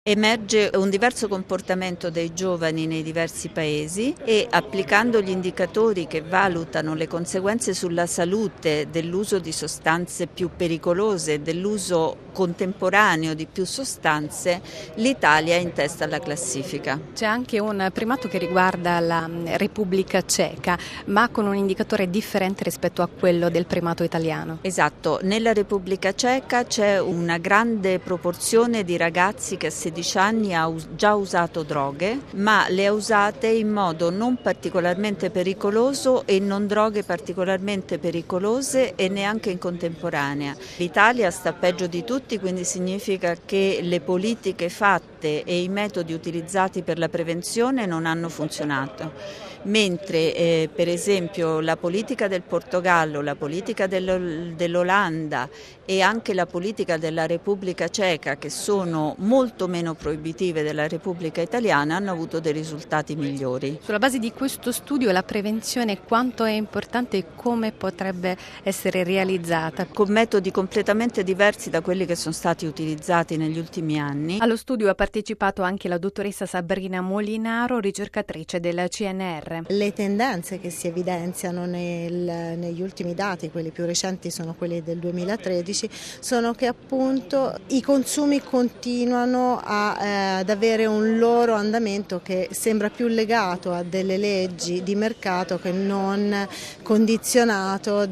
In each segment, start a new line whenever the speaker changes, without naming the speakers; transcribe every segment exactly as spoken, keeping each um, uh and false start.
Emerge un diverso comportamento dei giovani nei diversi paesi e applicando gli indicatori che valutano le conseguenze sulla salute dell'uso di sostanze più pericolose, dell'uso contemporaneo di più sostanze, l'Italia è in testa alla classifica.
C'è anche un primato che riguarda la Repubblica Ceca, ma con un indicatore differente rispetto a quello del primato italiano.
Esatto, nella Repubblica Ceca c'è una grande proporzione di ragazzi che a sedici anni ha già usato droghe, ma le ha usate in modo non particolarmente pericoloso e non droghe particolarmente pericolose e neanche in contemporanea. L'Italia sta peggio di tutti, quindi significa che le politiche fatte e i metodi utilizzati per la prevenzione non hanno funzionato. Mentre eh, per esempio la politica del Portogallo, la politica dell'Ol- dell'Olanda e anche la politica della Repubblica Ceca, che sono molto meno proibitive della Repubblica Italiana, hanno avuto dei risultati migliori.
Sulla base di questo studio la prevenzione quanto è importante e come potrebbe essere realizzata?
Con metodi completamente diversi da quelli che sono stati utilizzati negli ultimi anni.
Allo studio ha partecipato anche la dottoressa Sabrina Molinaro, ricercatrice della C N R.
Le tendenze che si evidenziano nel, negli ultimi dati, quelli più recenti sono quelli del duemilatredici, sono che appunto i consumi continuano a, eh, ad avere un loro andamento che sembra più legato a delle leggi di mercato che non condizionato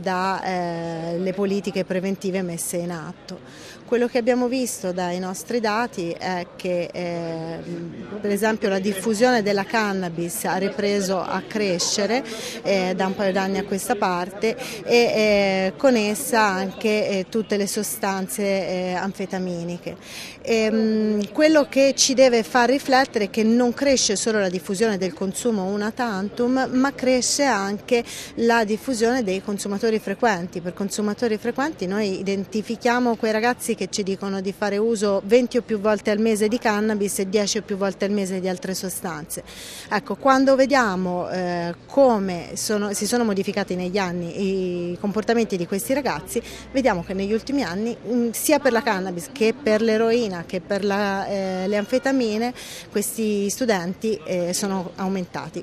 dalle eh, politiche preventive messe in atto. Quello che abbiamo visto dai nostri dati è che eh, per esempio la diffusione della cannabis ha ripreso a crescere eh, da un paio d'anni a questa parte e eh, con essa anche eh, tutte le sostanze eh, anfetaminiche. E, mh, quello che ci deve far riflettere è che non cresce solo la diffusione del consumo una tantum, ma cresce anche la diffusione dei consumatori frequenti. Per consumatori frequenti noi identifichiamo quei ragazzi che ci dicono di fare uso venti o più volte al mese di cannabis e dieci o più volte al mese di altre sostanze. Ecco, quando vediamo eh, come sono, si sono modificati negli anni i comportamenti di questi ragazzi, vediamo che negli ultimi anni mh, sia per la cannabis che per l'eroina che per la, eh, le anfetamine questi studenti eh, sono aumentati.